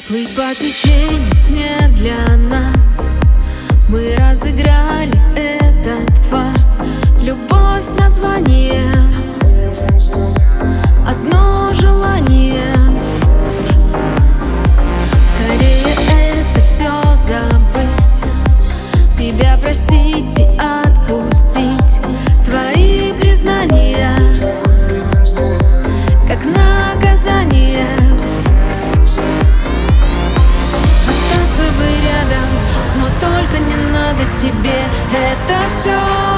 Плыть по течению не для нас. Мы разыграли этот фарс. Любовь — название, одно желание. Скорее это все забыть, тебя простить и отпустить. Твои признания как наказание. Остаться бы рядом, но только не надо тебе это все.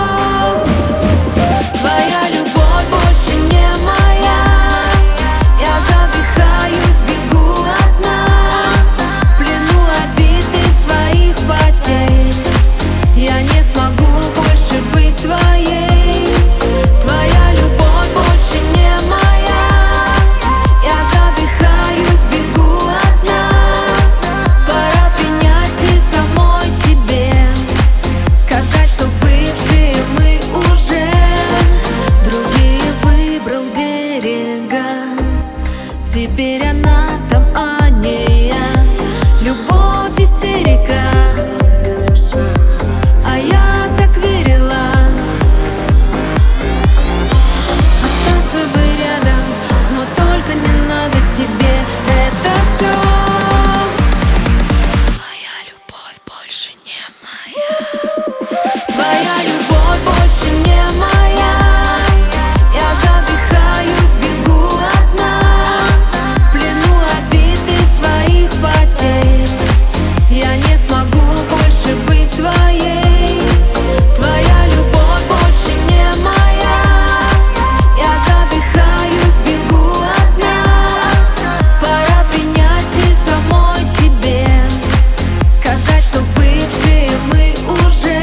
Твоя любовь больше не моя. Я задыхаюсь, бегу одна, в плену обид и своих потерь. Я не смогу больше быть твоей. Твоя любовь больше не моя. Я задыхаюсь, бегу одна. Пора принять и самой себе сказать, что бывшие мы уже. Другие выбрал берега, теперь она там, а не я. Любовь — истерика, а я так верила. Остаться бы рядом, но только не надо тебе это все. Твоя любовь больше не моя. Твоя любовь больше не моя. Я задыхаюсь, бегу одна, в плену обид и своих потерь. Я не смогу больше быть твоей. Твоя любовь больше не моя. Я задыхаюсь, бегу одна. Пора принять и самой себе сказать, что бывшие мы уже.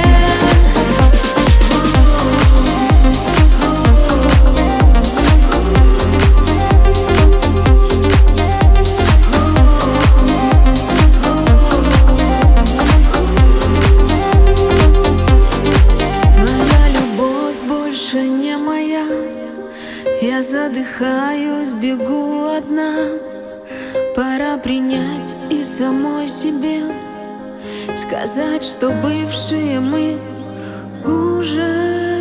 Твоя любовь больше не моя. Я задыхаюсь, бегу одна. Пора принять и самой себе сказать, что бывшие мы уже.